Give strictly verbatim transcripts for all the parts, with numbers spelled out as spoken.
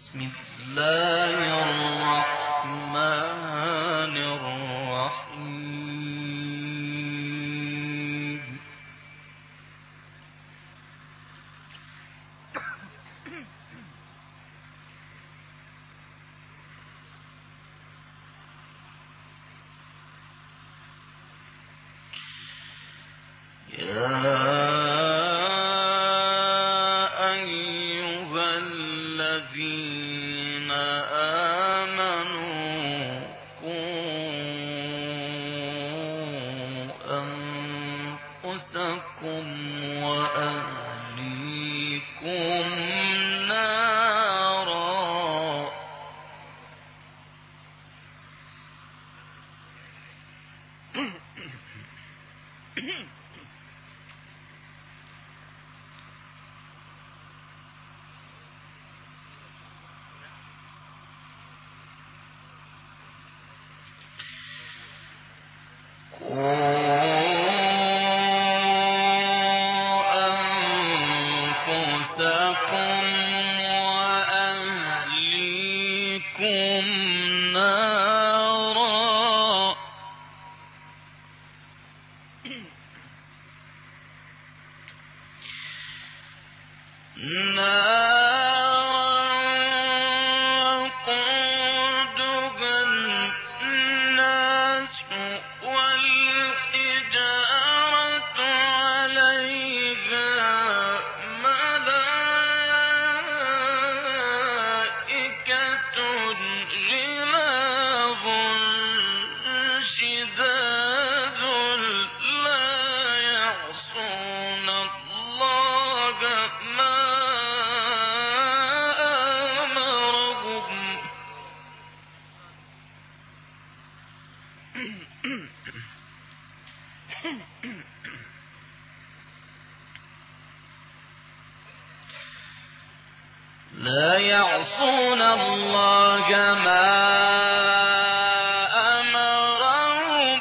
بسم الله الرحمن الرحيم. يا وأهليكم نارا لا يعصون الله ما أمرهم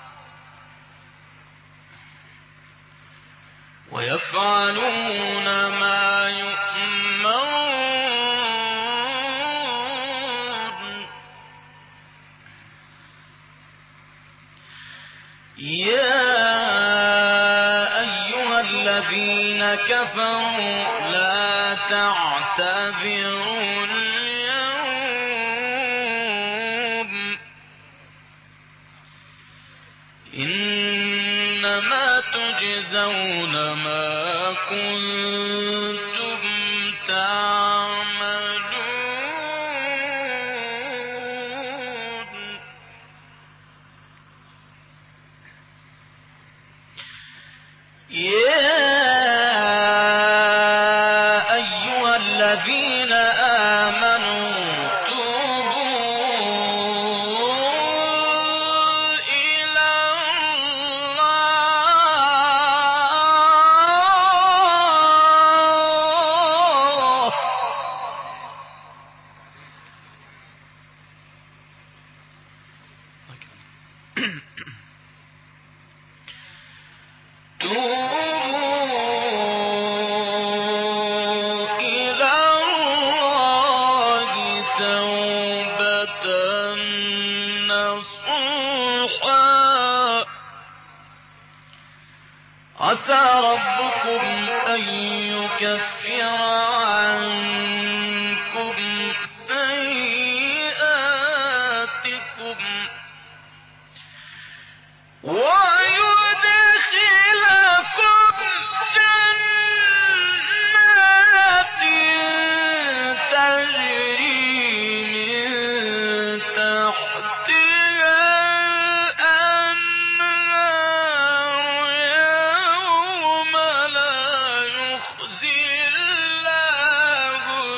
ويفعلون ما يؤمرون. يا أيها الذين كفروا لا تعتذروا اليوم إنما تجزون ما كنتم تعملون. يا الذين آمنوا توبوا إلى الله عسى ربكم أن يكفر عنكم سيئاتكم ويدخلكم جنات تجري من تحتها الأنهار يوم لا يخزي الله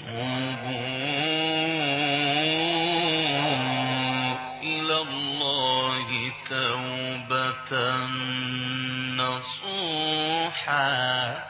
إلى الله توبة نصوحا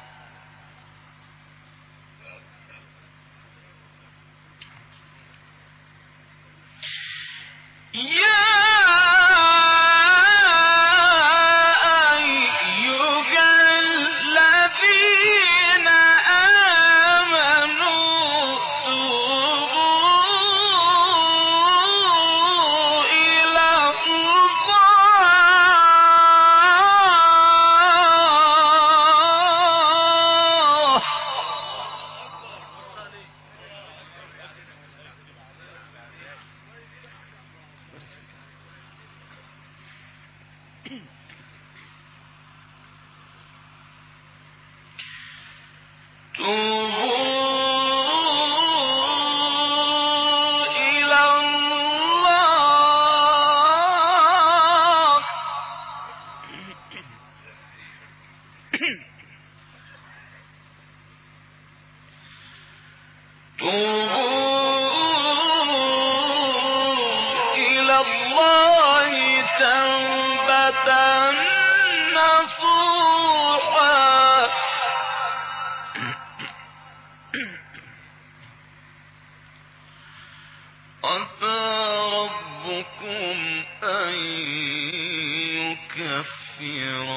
عسى ربكم أن يكفر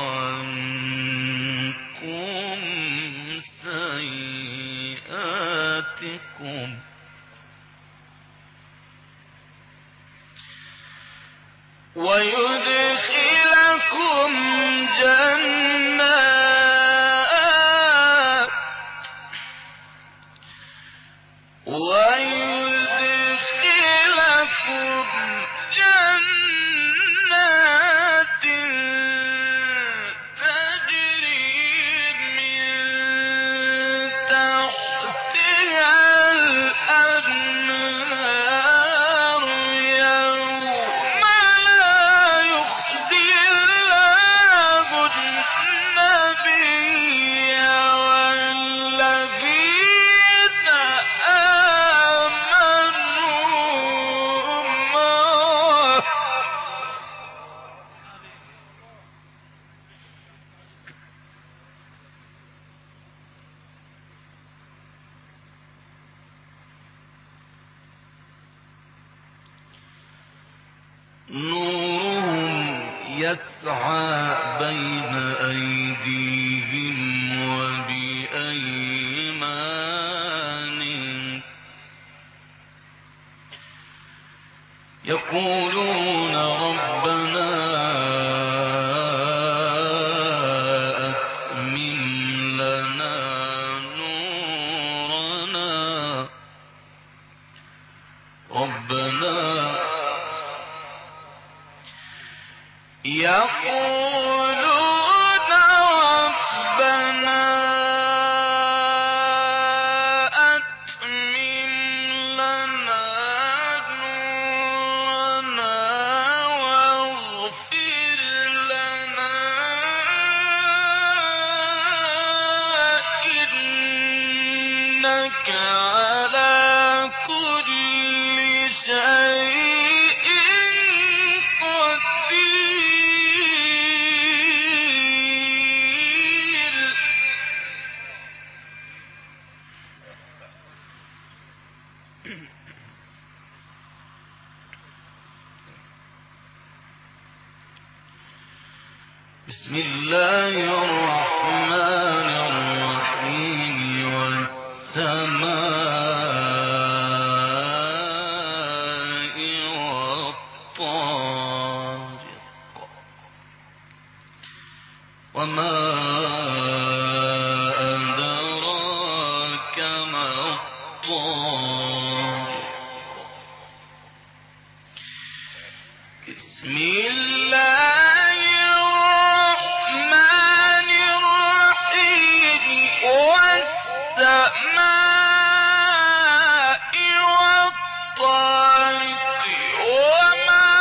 عنكم سيئاتكم ويدخلكم جنات ويدخلكم جنات تجري من تحتها الأنهار يوم لا يخزي الله النبي والذين آمنوا معه نورهم يسعى بين أيديهم وبأيمانهم يقولون ربنا أتمم لنا نورنا ربنا يقولون ربنا أتمم لنا نورنا واغفر لنا إنك على كل شيء قدير بسم الله الرحمن الرحيم والسماء والطارق وما أدراك ما الطارق بسم الله الرحمن الرحيم والسماء والطارق وما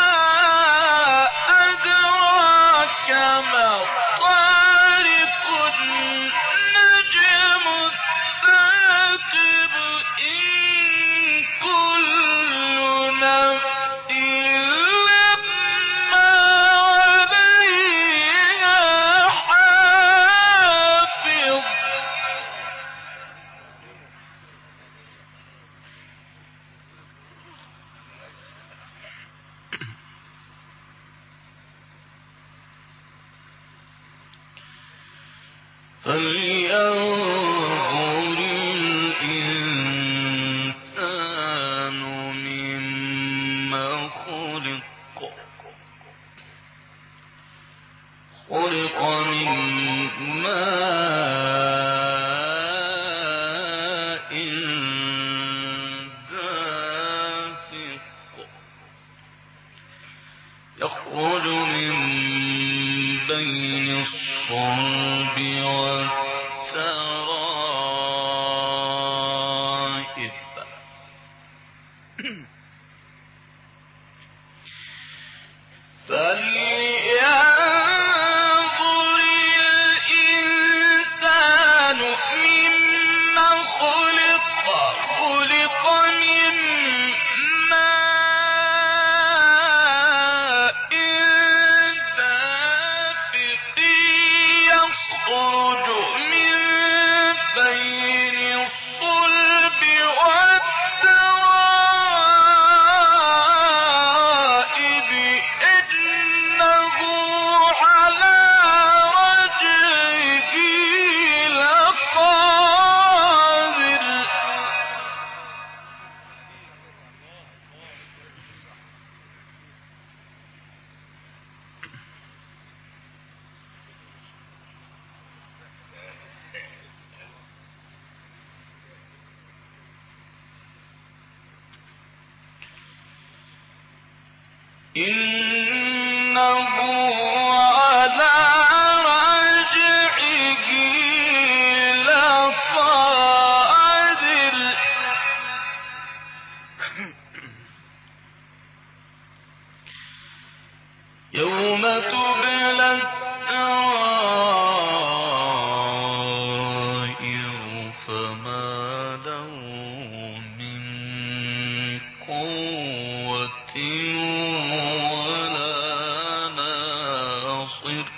أدراك ما الطارق النجم الثاقب فلينظر الإنسان مما خلق خلق من ماء دافق يخرج من بين الصلب والترائب فلينظر الإنسان مما خلق خلق من ماء دافق يخرج من بين الصلب والترائب إنه على رجعه لقادر إنه على رجعه لقادر يوم تبلى السرائر فما له من قوة ولا ناصر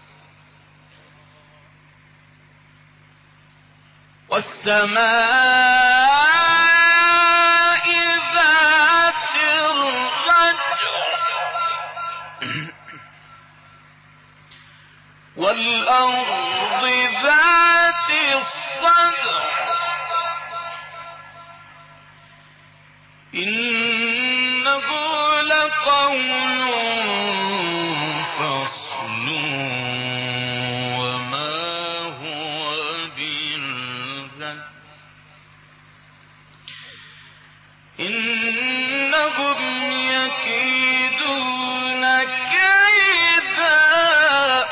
والسماء ذات الرجع والأرض ذات الصدع إنه لقول فصل وما هو بالهزل إنهم يكيدون كيدا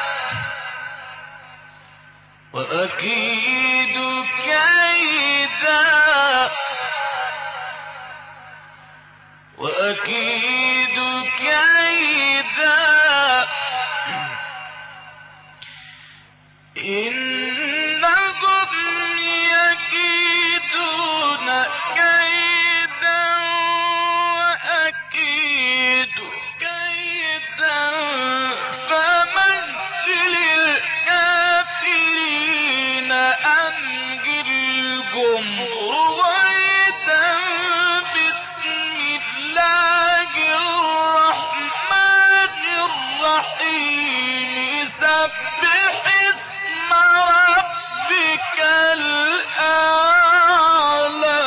وأكيد كيدا وأكيد كيدا إنهم يكيدون كيدا وأكيد كيدا فمهل الكافرين أمهلهم رويدا بسم الله الرحمن الرحيم سبح اسم ربك الأعلى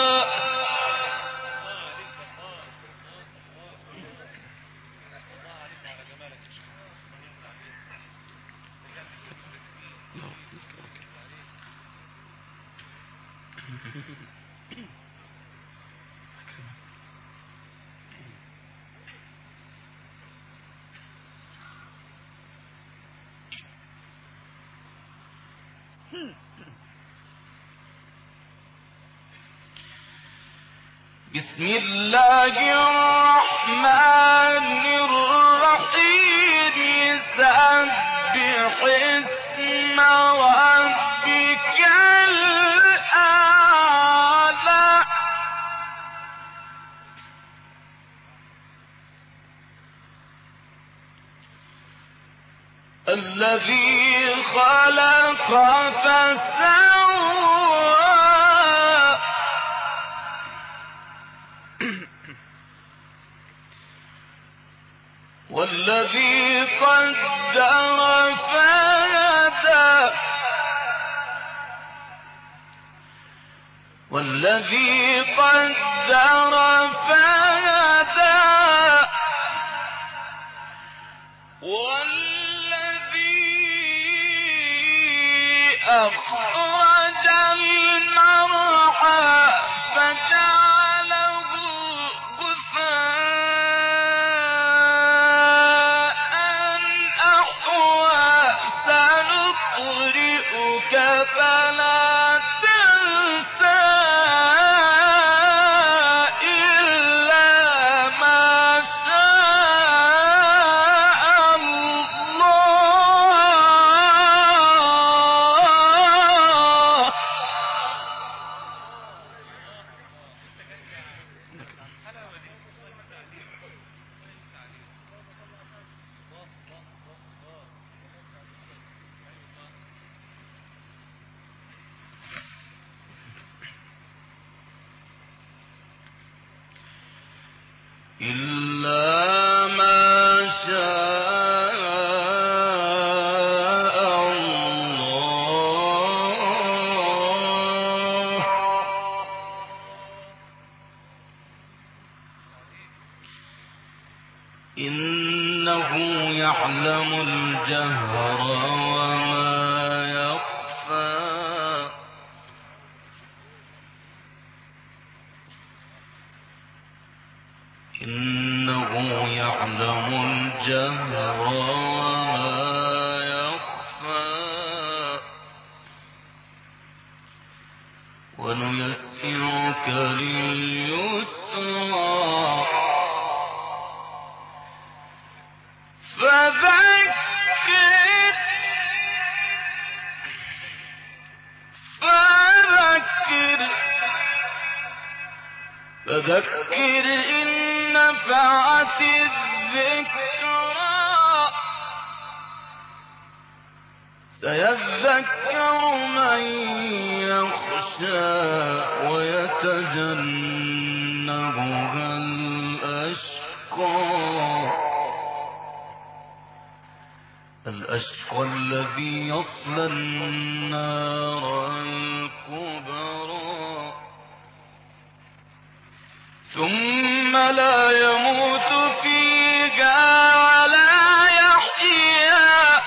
بسم الله الرحمن الرحيم سبح اسم ربك الأعلى الذي خلق فسوى والذي قدر فهدى والذي قدر فهدى والذي أخرج المرعى فجعله غثاء أحوى سنقرئك فلا تنسى إلا ما شاء الله. إلا ما شاء الله. إنه يعلم الجهر وما يخفى. إنه يعلم الجهر وما يخفى ونيسرك لليسرى فذكر فذكر فذكر إن نفعت الذكرى سيذكر من يخشى ويتجنبها الأشقى الأشقى الذي يصلى النار الكبرى ثم لا يموت فيها ولا يحيا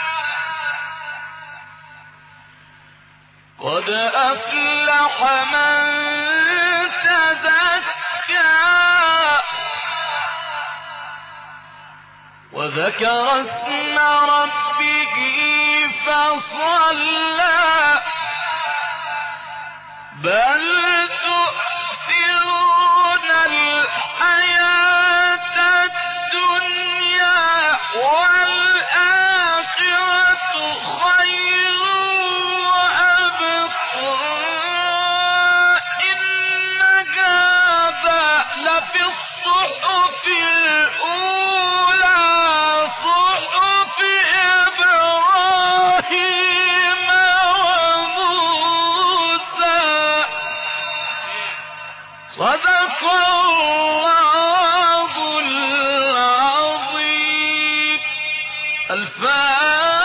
قد أفلح من تزكى وذكر اسم ربه فصلى بل تؤثرون الحياة الدنيا والآخرة خير وأبقى إن هذا لفي الصحف الأولى صحف إبراهيم وموسى صدق الله العظيم. الفاتحة.